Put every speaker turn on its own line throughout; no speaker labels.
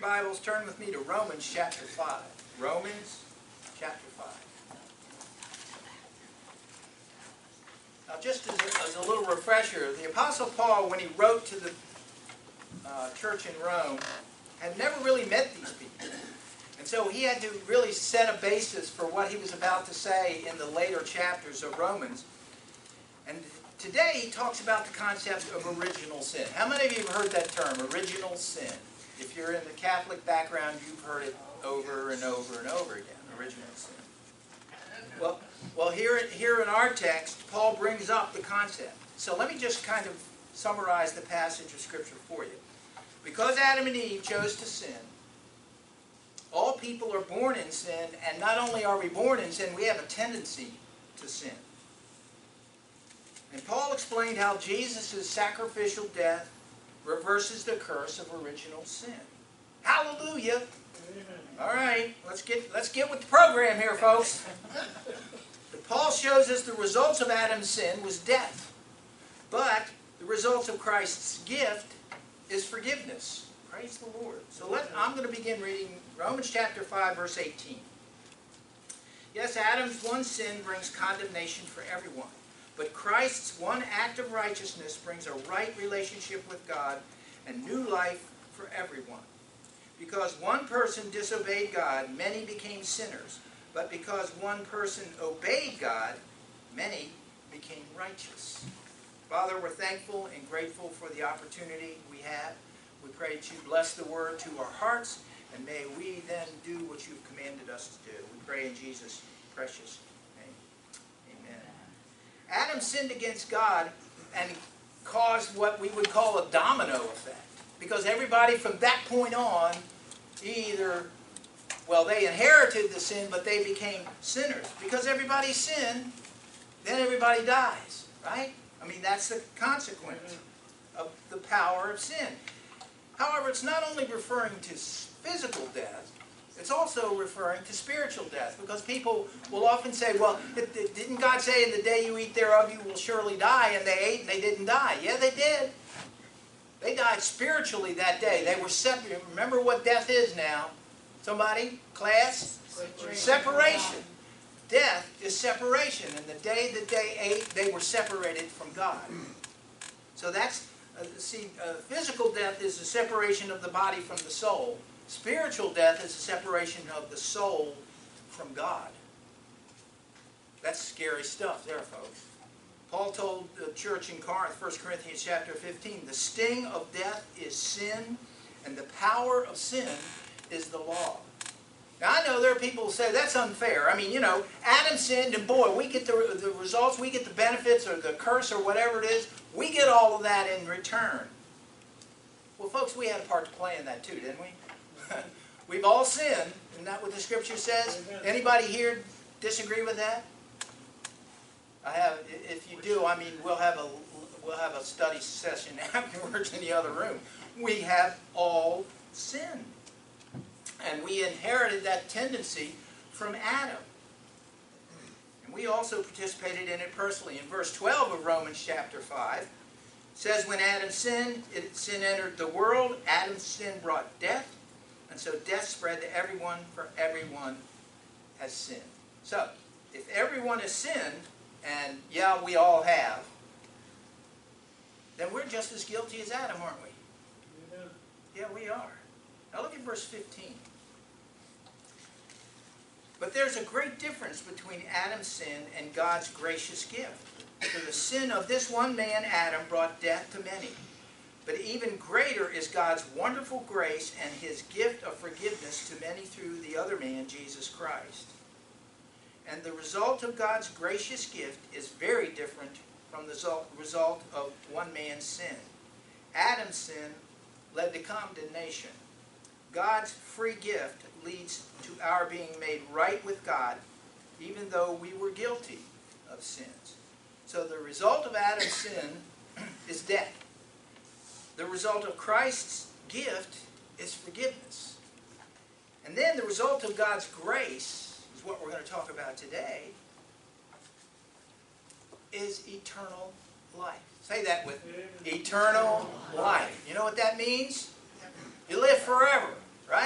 Bibles, turn with me to Romans chapter 5. Romans chapter 5. Now just as a little refresher, the Apostle Paul, when he wrote to the church in Rome, had never really met these people. And so he had to really set a basis for what he was about to say in the later chapters of Romans. And today he talks about the concept of original sin. How many of you have heard that term, original sin? If you're in the Catholic background, you've heard it over and over and over again, original sin. Well, here in our text, Paul brings up the concept. So let me just kind of summarize the passage of Scripture for you. Because Adam and Eve chose to sin, all people are born in sin, and not only are we born in sin, we have a tendency to sin. And Paul explained how Jesus' sacrificial death reverses the curse of original sin. Hallelujah! All right, let's get with the program here, folks. But Paul shows us the results of Adam's sin was death. But the results of Christ's gift is forgiveness. Praise the Lord. So I'm going to begin reading Romans chapter 5, verse 18. Yes, Adam's one sin brings condemnation for everyone. But Christ's one act of righteousness brings a right relationship with God and new life for everyone. Because one person disobeyed God, many became sinners. But because one person obeyed God, many became righteous. Father, we're thankful and grateful for the opportunity we have. We pray that you bless the word to our hearts, and may we then do what you've commanded us to do. We pray in Jesus' precious name. Amen. Adam sinned against God and caused what we would call a domino effect. Because everybody from that point on, either, well, they inherited the sin, but they became sinners. Because everybody sinned, then everybody dies, right? I mean, that's the consequence of the power of sin. However, it's not only referring to physical death, it's also referring to spiritual death. Because people will often say, well, didn't God say, in the day you eat thereof you will surely die? And they ate and they didn't die. Yeah, they did. They died spiritually that day. They were separated. Remember what death is now? Somebody? Class? Separation. Death is separation. And the day that they ate, they were separated from God. So that's, physical death is the separation of the body from the soul. Spiritual death is the separation of the soul from God. That's scary stuff there, folks. Paul told the church in Corinth, 1 Corinthians chapter 15, the sting of death is sin, and the power of sin is the law. Now, I know there are people who say that's unfair. I mean, you know, Adam sinned, and boy, we get the results, we get the benefits, or the curse, or whatever it is. We get all of that in return. Well, folks, we had a part to play in that too, didn't we? We've all sinned. Isn't that what the Scripture says? Anybody here disagree with that? I have. If you do, I mean, we'll have a study session afterwards in the other room. We have all sinned, and we inherited that tendency from Adam. And we also participated in it personally. In verse 12 of Romans chapter 5, it says, when Adam sinned, sin entered the world. Adam's sin brought death. And so death spread to everyone, for everyone has sinned. So, if everyone has sinned, and yeah, we all have, then we're just as guilty as Adam, aren't we? Yeah, we are. Now look at verse 15. But there's a great difference between Adam's sin and God's gracious gift. For the sin of this one man, Adam, brought death to many. But even greater is God's wonderful grace and His gift of forgiveness to many through the other man, Jesus Christ. And the result of God's gracious gift is very different from the result of one man's sin. Adam's sin led to condemnation. God's free gift leads to our being made right with God, even though we were guilty of sins. So the result of Adam's sin is death. The result of Christ's gift is forgiveness. And then the result of God's grace, is what we're going to talk about today, is eternal life. Say that with me. Eternal life. You know what that means? You live forever, right?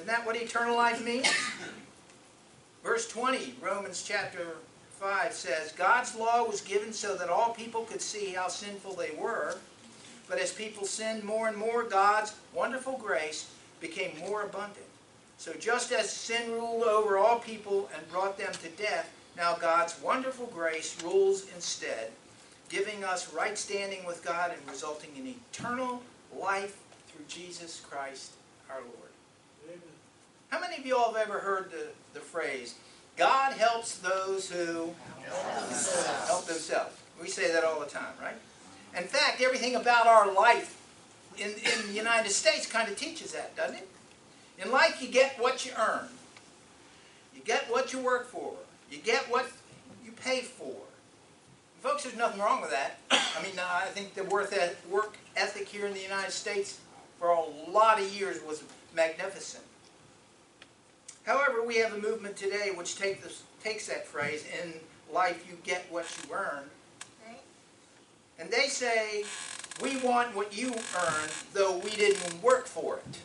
Isn't that what eternal life means? Verse 20, Romans chapter 5 says, God's law was given so that all people could see how sinful they were. But as people sinned more and more, God's wonderful grace became more abundant. So just as sin ruled over all people and brought them to death, now God's wonderful grace rules instead, giving us right standing with God and resulting in eternal life through Jesus Christ our Lord. Amen. How many of you all have ever heard the phrase, God helps those who help themselves? We say that all the time, right? In fact, everything about our life in the United States kind of teaches that, doesn't it? In life, you get what you earn. You get what you work for. You get what you pay for. Folks, there's nothing wrong with that. I mean, I think the work ethic here in the United States for a lot of years was magnificent. However, we have a movement today which takes that phrase, in life you get what you earn, and they say, we want what you earned, though we didn't work for it.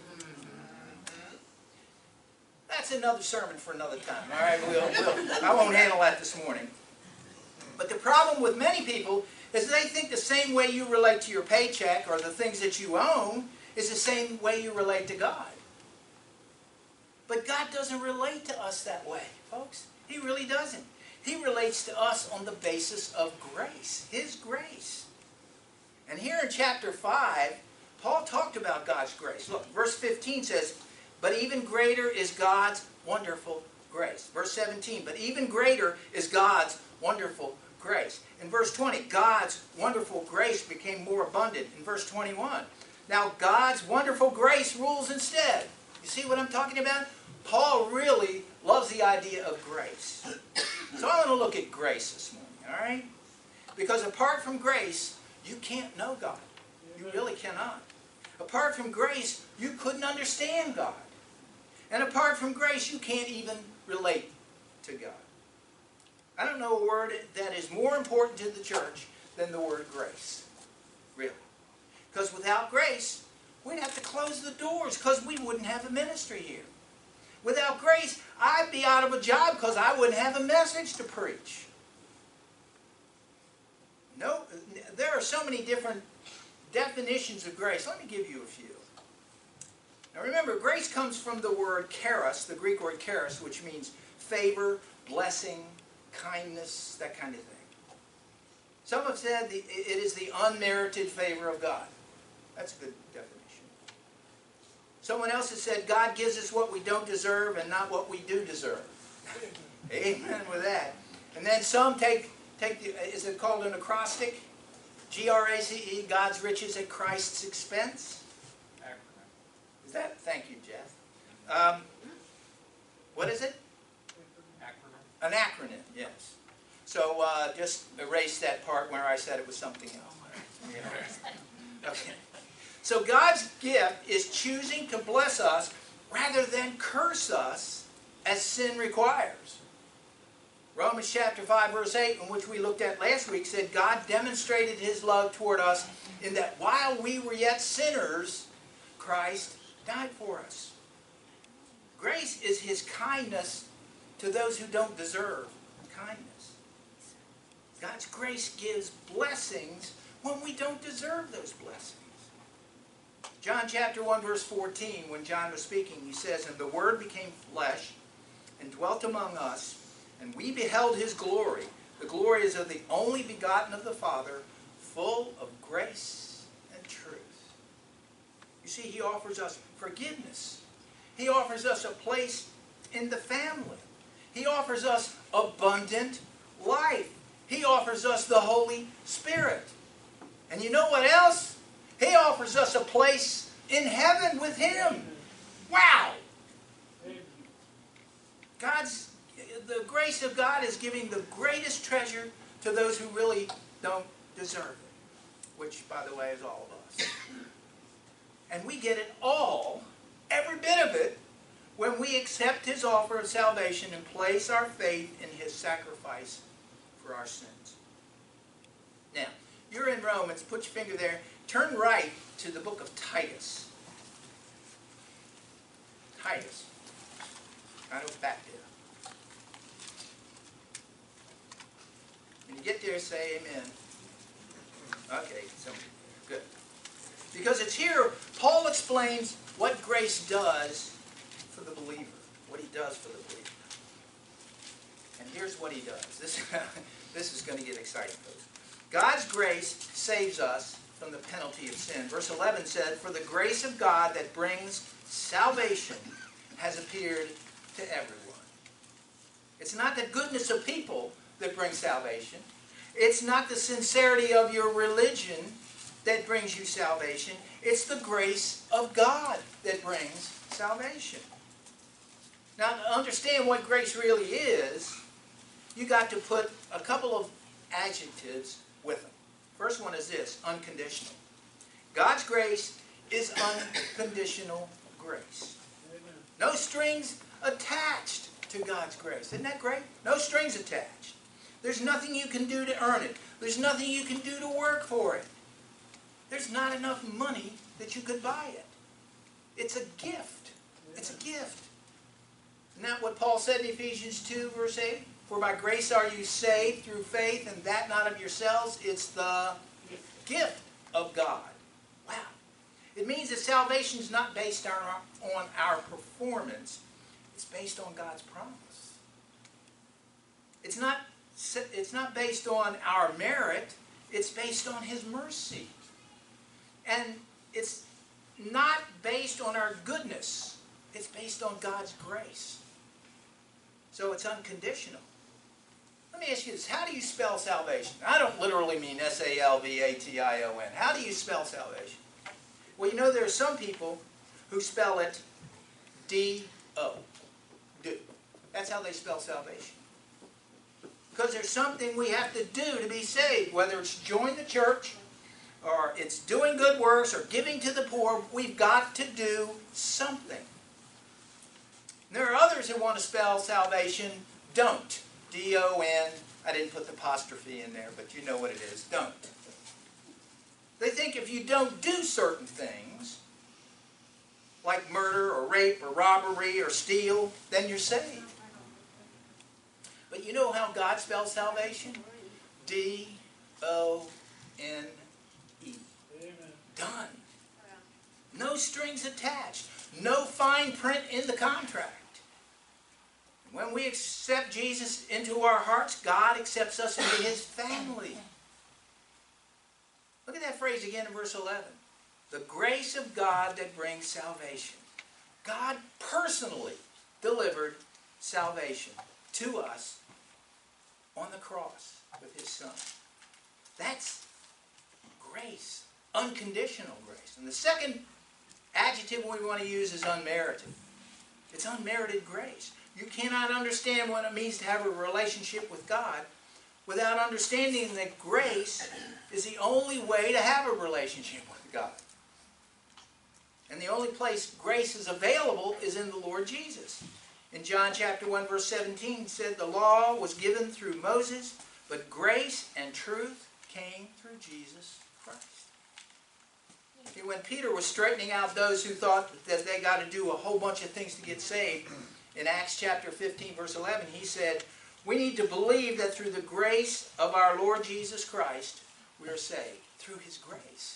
That's another sermon for another time. All right, I won't handle that this morning. But the problem with many people is they think the same way you relate to your paycheck or the things that you own is the same way you relate to God. But God doesn't relate to us that way, folks. He really doesn't. He relates to us on the basis of grace, His grace. And here in chapter 5, Paul talked about God's grace. Look, verse 15 says, but even greater is God's wonderful grace. Verse 17, but even greater is God's wonderful grace. In verse 20, God's wonderful grace became more abundant. In verse 21, now God's wonderful grace rules instead. You see what I'm talking about? Paul really loves the idea of grace. So I want to look at grace this morning, all right? Because apart from grace, you can't know God. You really cannot. Apart from grace, you couldn't understand God. And apart from grace, you can't even relate to God. I don't know a word that is more important to the church than the word grace. Really. Because without grace, we'd have to close the doors because we wouldn't have a ministry here. Without grace, I'd be out of a job because I wouldn't have a message to preach. No, there are so many different definitions of grace. Let me give you a few. Now remember, grace comes from the word charis, the Greek word charis, which means favor, blessing, kindness, that kind of thing. Some have said it is the unmerited favor of God. That's a good definition. Someone else has said God gives us what we don't deserve and not what we do deserve. Amen with that. And then some take is it called an acrostic? G-R-A-C-E, God's riches at Christ's expense. Acronym. Is that? Thank you, Jeff. What is it? Acronym. An acronym, yes. So just erase that part where I said it was something else. Okay. So God's gift is choosing to bless us rather than curse us as sin requires. Romans chapter 5 verse 8, in which we looked at last week, said God demonstrated His love toward us in that while we were yet sinners, Christ died for us. Grace is His kindness to those who don't deserve kindness. God's grace gives blessings when we don't deserve those blessings. John chapter 1 verse 14, when John was speaking, he says, and the Word became flesh and dwelt among us, and we beheld His glory. The glory is of the only begotten of the Father, full of grace and truth. You see, He offers us forgiveness. He offers us a place in the family. He offers us abundant life. He offers us the Holy Spirit. And you know what else? He offers us a place in heaven with Him. Wow! The grace of God is giving the greatest treasure to those who really don't deserve it, which, by the way, is all of us. And we get it all, every bit of it, when we accept His offer of salvation and place our faith in His sacrifice for our sins. Now, you're in Romans. Put your finger there. Turn right to the book of Titus. Titus. Right over back there. When you get there, say amen. Okay, somebody there. Good. Because it's here, Paul explains what grace does for the believer. What he does for the believer. And here's what he does. This is going to get exciting, folks. God's grace saves us from the penalty of sin. Verse 11 said, "For the grace of God that brings salvation has appeared to everyone." It's not the goodness of people that brings salvation. It's not the sincerity of your religion that brings you salvation. It's the grace of God that brings salvation. Now, to understand what grace really is, you got to put a couple of adjectives with them. First one is this: unconditional. God's grace is unconditional grace. No strings attached to God's grace. Isn't that great? No strings attached. There's nothing you can do to earn it. There's nothing you can do to work for it. There's not enough money that you could buy it. It's a gift. It's a gift. Isn't that what Paul said in Ephesians 2, verse 8? "For by grace are you saved through faith, and that not of yourselves. It's the gift of God." Wow. It means that salvation is not based on our performance. It's based on God's promise. It's not based on our merit. It's based on His mercy. And it's not based on our goodness. It's based on God's grace. So it's unconditional. Let me ask you this. How do you spell salvation? I don't literally mean S-A-L-V-A-T-I-O-N. How do you spell salvation? Well, you know there are some people who spell it D-O. Do. That's how they spell salvation. Because there's something we have to do to be saved. Whether it's join the church, or it's doing good works, or giving to the poor, we've got to do something. And there are others who want to spell salvation don't. D-O-N. I didn't put the apostrophe in there, but you know what it is. Don't. They think if you don't do certain things, like murder or rape or robbery or steal, then you're saved. But you know how God spells salvation? D-O-N-E. Done. No strings attached. No fine print in the contract. When we accept Jesus into our hearts, God accepts us into His family. Look at that phrase again in verse 11. The grace of God that brings salvation. God personally delivered salvation to us on the cross with His Son. That's grace. Unconditional grace. And the second adjective we want to use is unmerited. It's unmerited grace. You cannot understand what it means to have a relationship with God without understanding that grace is the only way to have a relationship with God. And the only place grace is available is in the Lord Jesus. In John chapter 1 verse 17 it said, "The law was given through Moses, but grace and truth came through Jesus Christ." See, when Peter was straightening out those who thought that they got to do a whole bunch of things to get saved, in Acts chapter 15 verse 11 he said, "We need to believe that through the grace of our Lord Jesus Christ we are saved." Through His grace.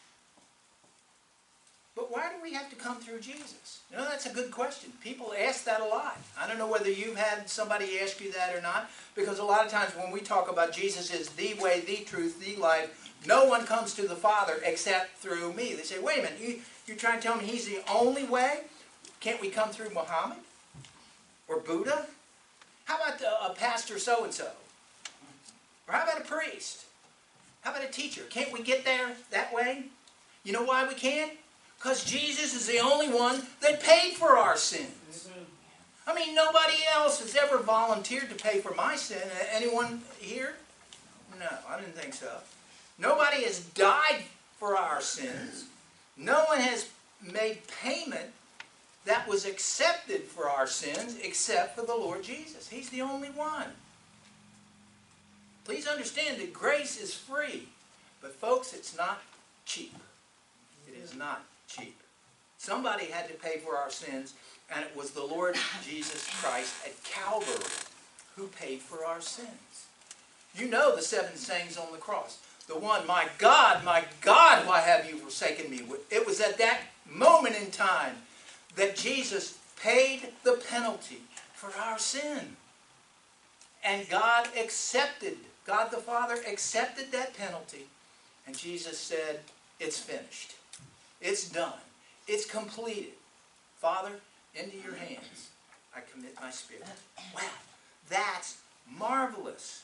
But why do we have to come through Jesus? You know, that's a good question. People ask that a lot. I don't know whether you've had somebody ask you that or not, because a lot of times when we talk about Jesus as the way, the truth, the life, no one comes to the Father except through me. They say, wait a minute, you're trying to tell me He's the only way? Can't we come through Muhammad? Or Buddha? How about a pastor so-and-so? Or how about a priest? How about a teacher? Can't we get there that way? You know why we can't? Because Jesus is the only one that paid for our sins. I mean, nobody else has ever volunteered to pay for my sin. Anyone here? No, I didn't think so. Nobody has died for our sins. No one has made payment that was accepted for our sins except for the Lord Jesus. He's the only one. Please understand that grace is free. But folks, it's not cheap. It is not cheap. Somebody had to pay for our sins, and it was the Lord Jesus Christ at Calvary who paid for our sins. You know the 7 sayings on the cross. The one, my God, why have you forsaken me? It was at that moment in time that Jesus paid the penalty for our sin. And God the Father accepted that penalty. And Jesus said, it's finished. It's done. It's completed. Father, into your hands I commit my spirit. Wow, that's marvelous.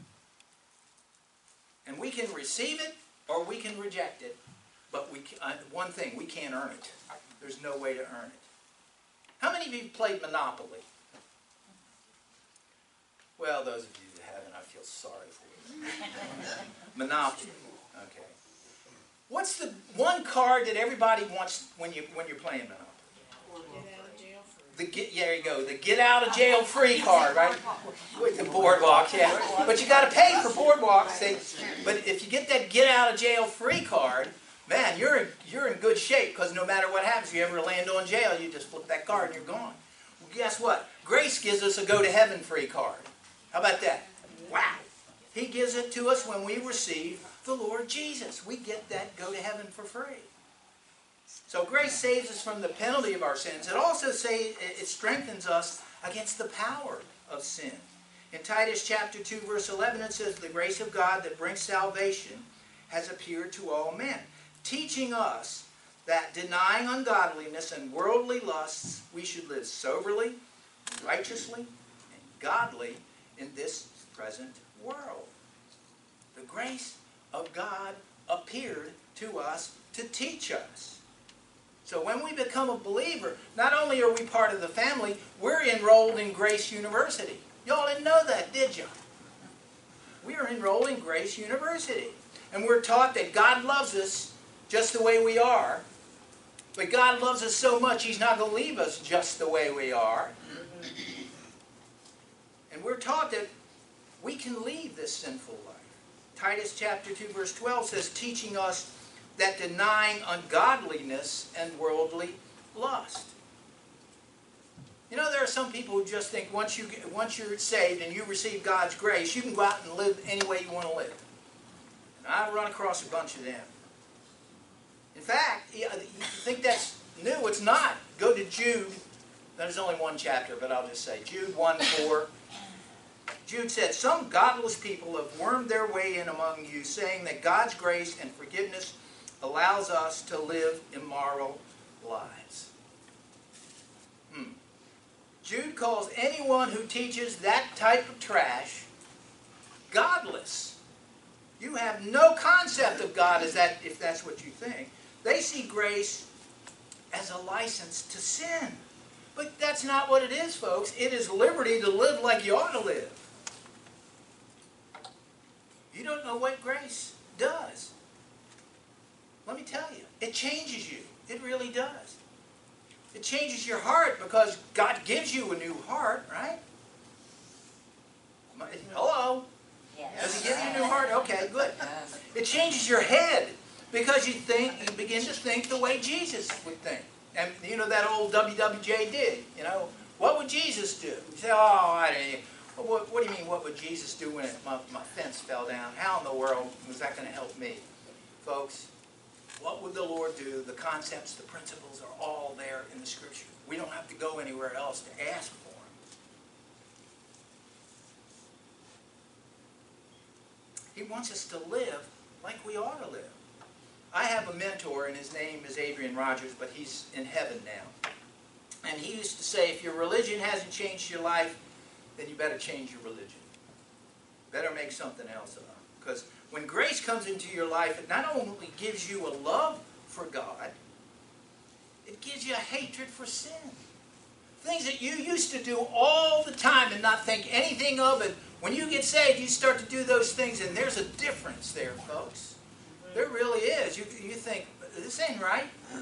And we can receive it or we can reject it. But one thing, we can't earn it. There's no way to earn it. How many of you played Monopoly? Well, those of you that haven't, I feel sorry for you. Monopoly. Okay. What's the one card that everybody wants when you're playing Monopoly? There you go. The get out of jail free card, right? With the boardwalk, yeah. But you got to pay for boardwalks. But if you get that get out of jail free card, man, you're in good shape, because no matter what happens, if you ever land on jail, you just flip that card and you're gone. Well, guess what? Grace gives us a go to heaven free card. How about that? Wow. He gives it to us when we receive the Lord Jesus. We get that go to heaven for free. So grace saves us from the penalty of our sins. It also it strengthens us against the power of sin. In Titus chapter 2 verse 11 it says, the grace of God that brings salvation has appeared to all men, teaching us that denying ungodliness and worldly lusts, we should live soberly, righteously, and godly in this present world. The grace of God appeared to us to teach us. So when we become a believer, not only are we part of the family, we're enrolled in Grace University. Y'all didn't know that, did you? We are enrolled in Grace University. And we're taught that God loves us just the way we are. But God loves us so much, He's not going to leave us just the way we are. And we're taught that we can leave this sinful life. Titus chapter 2 verse 12 says, teaching us that denying ungodliness and worldly lust. You know, there are some people who just think once you're saved and you receive God's grace, you can go out and live any way you want to live. And I've run across a bunch of them. In fact, you think that's new. It's not. Go to Jude. There's only one chapter, but I'll just say Jude 1:4. Jude said, some godless people have wormed their way in among you, saying that God's grace and forgiveness allows us to live immoral lives. Jude calls anyone who teaches that type of trash godless. You have no concept of God as that, if that's what you think. They see grace as a license to sin. But that's not what it is, folks. It is liberty to live like you ought to live. You don't know what grace does. Let me tell you, it changes you. It really does. It changes your heart because God gives you a new heart, right? Hello?
Yes.
Does He give you a new heart? Okay, good. It changes your head because you begin to think the way Jesus would think. And you know that old WWJ did, you know. What would Jesus do? You say, what do you mean, what would Jesus do when my fence fell down? How in the world was that going to help me? Folks, what would the Lord do? The concepts, the principles are all there in the Scripture. We don't have to go anywhere else to ask for them. He wants us to live like we ought to live. I have a mentor, and his name is Adrian Rogers, but he's in heaven now. And he used to say, if your religion hasn't changed your life, then you better change your religion. Better make something else up. Because when grace comes into your life, it not only gives you a love for God, it gives you a hatred for sin. Things that you used to do all the time and not think anything of it. When you get saved, you start to do those things, and there's a difference there, folks. There really is. You think, this ain't right.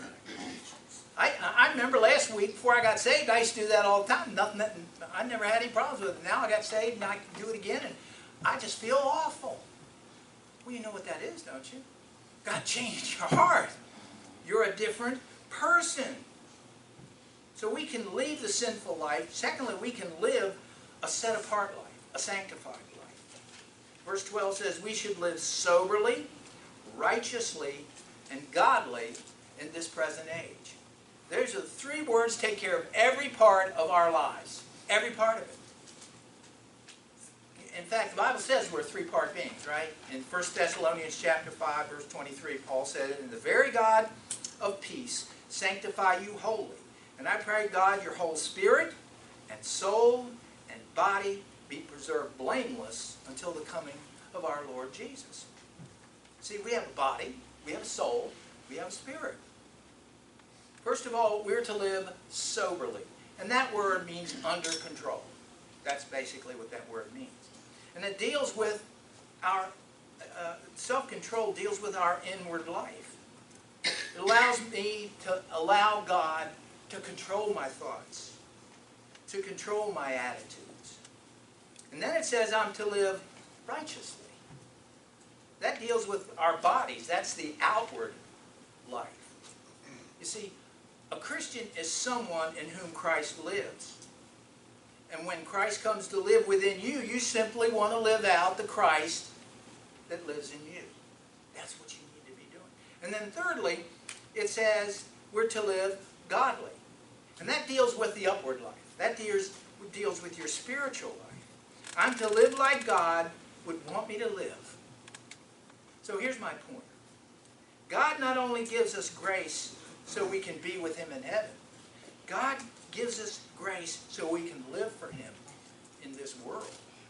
I remember last week, before I got saved, I used to do that all the time. I never had any problems with it. Now I got saved, and I can do it again, and I just feel awful. Well, you know what that is, don't you? God changed your heart. You're a different person. So we can leave the sinful life. Secondly, we can live a set-apart life, a sanctified life. Verse 12 says we should live soberly, righteously, and godly in this present age. There's the three words take care of every part of our lives. Every part of it. In fact, the Bible says we're three-part beings, right? In 1 Thessalonians chapter 5, verse 23, Paul said, "And the very God of peace sanctify you wholly. And I pray, God, your whole spirit and soul and body be preserved blameless until the coming of our Lord Jesus." See, we have a body, we have a soul, we have a spirit. First of all, we're to live soberly. And that word means under control. That's basically what that word means. And it deals with our, self-control deals with our inward life. It allows me to allow God to control my thoughts, to control my attitudes. And then it says I'm to live righteously. That deals with our bodies. That's the outward life. You see, a Christian is someone in whom Christ lives. And when Christ comes to live within you, you simply want to live out the Christ that lives in you. That's what you need to be doing. And then thirdly, it says we're to live godly. And that deals with the upward life. That deals with your spiritual life. I'm to live like God would want me to live. So here's my point. God not only gives us grace so we can be with Him in heaven, God gives us grace so we can live for Him in this world.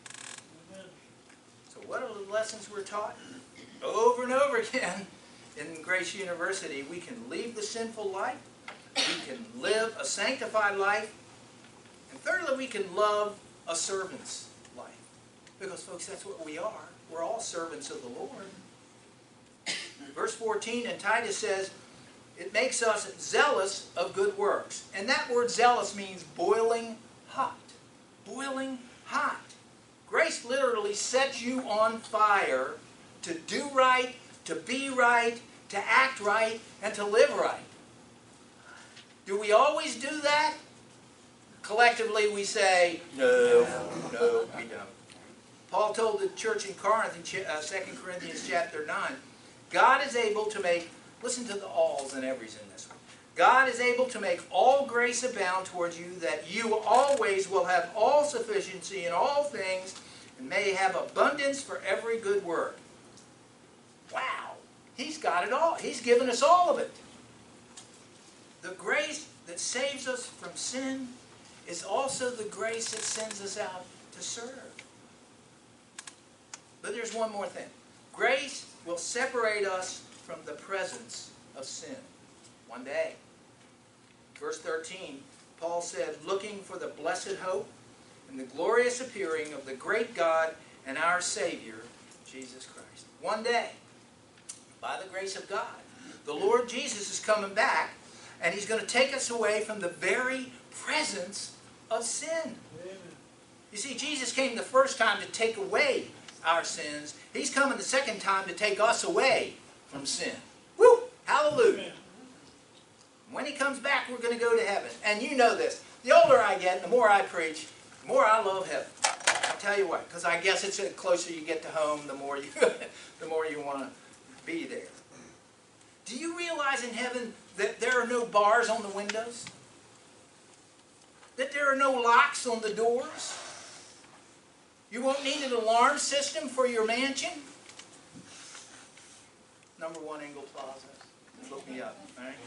So what are the lessons we're taught? Over and over again in Grace University, we can leave the sinful life, we can live a sanctified life, and thirdly, we can love a servant's life. Because, folks, that's what we are. We're all servants of the Lord. Verse 14 in Titus says, it makes us zealous of good works. And that word zealous means boiling hot. Boiling hot. Grace literally sets you on fire to do right, to be right, to act right, and to live right. Do we always do that? Collectively we say, no, we don't. Paul told the church in Corinth in 2 Corinthians chapter 9, God is able to make, listen to the alls and everys in this one. God is able to make all grace abound towards you, that you always will have all sufficiency in all things, and may have abundance for every good work. Wow! He's got it all. He's given us all of it. The grace that saves us from sin is also the grace that sends us out to serve. But there's one more thing. Grace will separate us from the presence of sin one day. Verse 13, Paul said, looking for the blessed hope and the glorious appearing of the great God and our Savior, Jesus Christ. One day, by the grace of God, the Lord Jesus is coming back, and He's going to take us away from the very presence of sin. Amen. You see, Jesus came the first time to take away our sins. He's coming the second time to take us away from sin. Woo! Hallelujah! Amen. When He comes back, we're going to go to heaven. And you know this. The older I get, the more I preach, the more I love heaven. I'll tell you what, because I guess it's the closer you get to home, the more you want to be there. Do you realize in heaven that there are no bars on the windows? That there are no locks on the doors? You won't need an alarm system for your mansion? Number 1 Engle Plaza. Look me up. All right?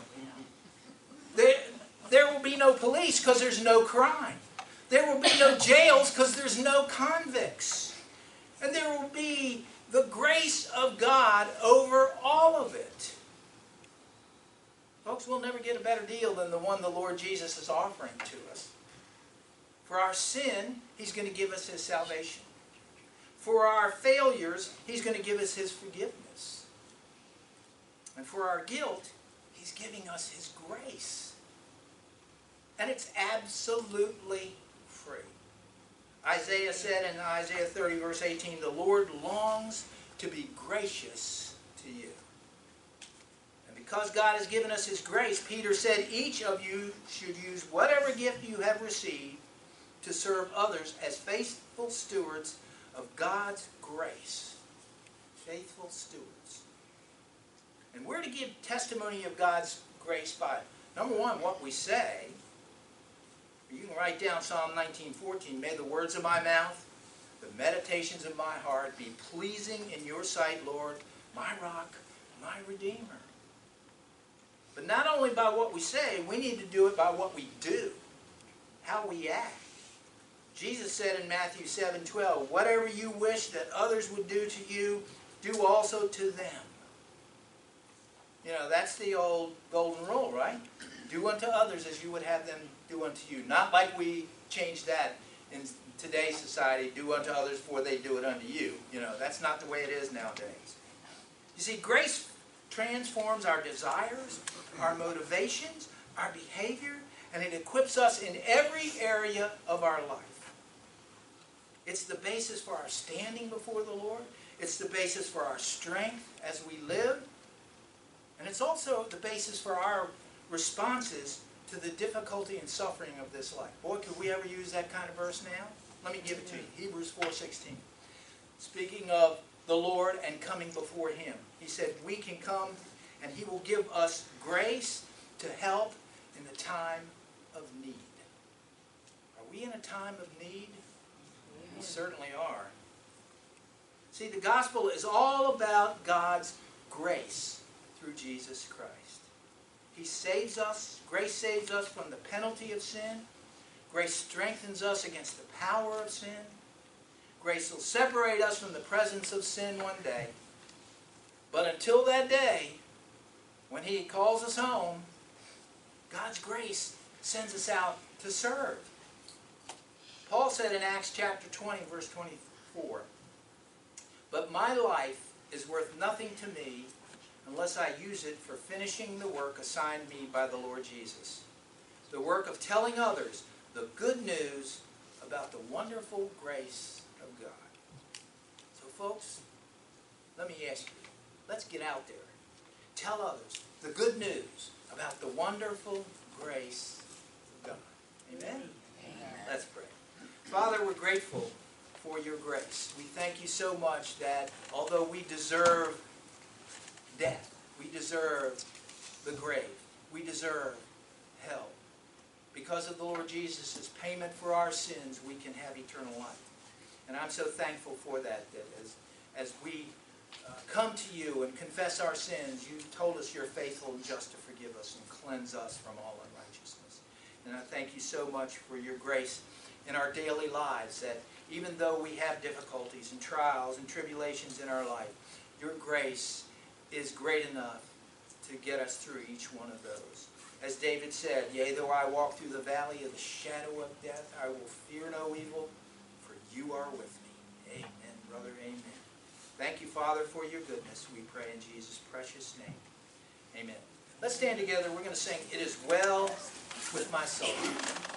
There will be no police because there's no crime. There will be no jails because there's no convicts. And there will be the grace of God over all of it. Folks, we'll never get a better deal than the one the Lord Jesus is offering to us. For our sin, He's going to give us His salvation. For our failures, He's going to give us His forgiveness. And for our guilt, He's giving us His grace. And it's absolutely free. Isaiah said in Isaiah 30 verse 18, the Lord longs to be gracious to you. And because God has given us His grace, Peter said, each of you should use whatever gift you have received to serve others as faithful stewards of God's grace. Faithful stewards. And we're to give testimony of God's grace by, number one, what we say. You can write down Psalm 19:14. May the words of my mouth, the meditations of my heart be pleasing in your sight, Lord, my rock, my redeemer. But not only by what we say, we need to do it by what we do, how we act. Jesus said in Matthew 7:12, whatever you wish that others would do to you, do also to them. You know, that's the old golden rule, right? Do unto others as you would have them do unto you. Not like we changed that in today's society, do unto others for they do it unto you. You know, that's not the way it is nowadays. You see, grace transforms our desires, our motivations, our behavior, and it equips us in every area of our life. It's the basis for our standing before the Lord. It's the basis for our strength as we live. And it's also the basis for our responses to the difficulty and suffering of this life. Boy, could we ever use that kind of verse now? Let me give it to you. Hebrews 4:16. Speaking of the Lord and coming before Him. He said we can come and He will give us grace to help in the time of need. Are we in a time of need? We certainly are. See, the gospel is all about God's grace through Jesus Christ. He saves us. Grace saves us from the penalty of sin. Grace strengthens us against the power of sin. Grace will separate us from the presence of sin one day. But until that day, when He calls us home, God's grace sends us out to serve. Paul said in Acts chapter 20, verse 24, but my life is worth nothing to me unless I use it for finishing the work assigned me by the Lord Jesus. The work of telling others the good news about the wonderful grace of God. So folks, let me ask you, let's get out there. Tell others the good news about the wonderful grace of God. Amen? Amen. Let's pray. Father, we're grateful for your grace. We thank you so much that although we deserve death, we deserve the grave, we deserve hell, because of the Lord Jesus' payment for our sins, we can have eternal life. And I'm so thankful for that as we come to you and confess our sins, you told us you're faithful and just to forgive us and cleanse us from all unrighteousness. And I thank you so much for your grace in our daily lives, that even though we have difficulties and trials and tribulations in our life, your grace is great enough to get us through each one of those. As David said, yea, though I walk through the valley of the shadow of death, I will fear no evil, for you are with me. Amen, brother, amen. Thank you, Father, for your goodness. We pray in Jesus' precious name. Amen. Let's stand together. We're going to sing, It Is Well With My Soul.